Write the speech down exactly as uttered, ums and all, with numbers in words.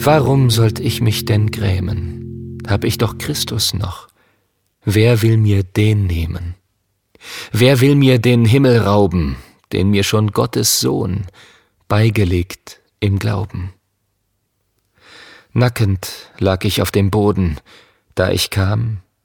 Warum sollt ich mich denn grämen? Hab ich doch Christus noch. Wer will mir den nehmen? Wer will mir den Himmel rauben, den mir schon Gottes Sohn beigelegt im Glauben? Nackend lag ich auf dem Boden, da ich kam,